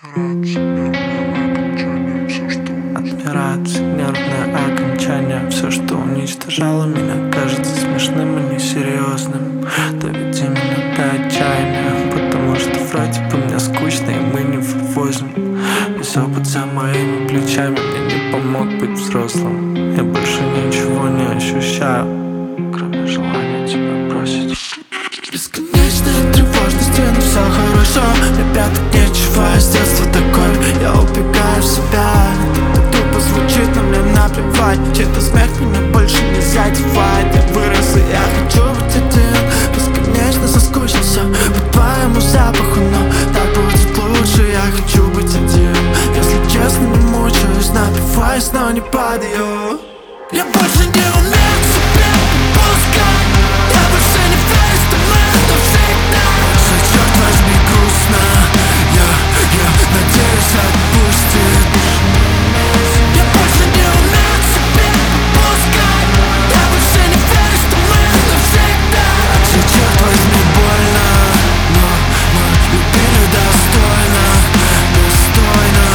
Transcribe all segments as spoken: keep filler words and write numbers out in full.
Отмирает нервное окончание. Все, что уничтожало меня, кажется смешным и несерьезным. Доведи меня до отчаяния, потому что вроде бы мне скучно, и мы не вывозим. Весь опыт за моими плечами мне не помог быть взрослым. Я больше ничего не ощущаю, кроме желания тебя бросить. Бесконечная тревожность, но все хорошо. Ребята, нечего, с детства такой. Я убегаю в себя. Это тупо звучит, но мне наплевать. Чей-то смех меня больше не задевает. Я вырос, и я хочу быть один. Бесконечно соскучился по твоему запаху, но так будет лучше. Я хочу быть один. Если честно, не мучаюсь, напиваюсь, но не падаю. Я больше не умею к себе пускать. Я больше не верю, что мы навсегда. Что, черт возьми, грустно. Я, я надеюсь, отпустит. Я больше не умею к себе пускать. Я больше не верю, что мы навсегда. Что, черт возьми, больно. Но мы любили достойно, достойно.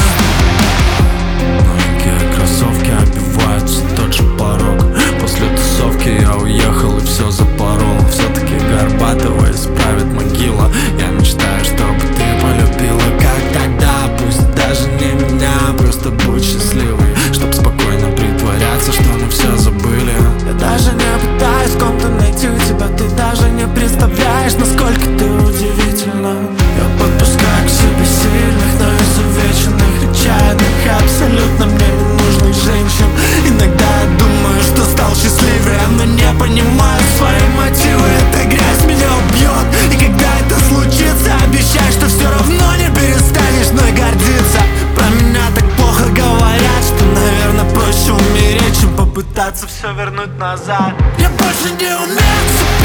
Новенькие кроссовки обиваются тот же порог. После тусовки я уехал и все запорол. Все-таки Горбатова исправит могила. Я мечтаю, чтобы ты полюбила, как тогда. Пусть даже не меня, просто будь счастливой, чтоб спокойно притворяться, что мы все забыли. Я даже не пытаюсь в ком-то найти тебя. Ты даже не представляешь, насколько ты удивительна. Я подпускаю к себе сильных, но изувеченных, отчаянных, абсолютно мне ненужных женщин. Иногда я думаю, что стал счастливее, но не понимаю свои мотивы. Эта грязь меня убьет, и когда это случится, обещай, что все равно не перестанешь мной гордиться. Про меня так плохо говорят, что, наверное, проще умереть, чем попытаться все вернуть назад. Я больше не умею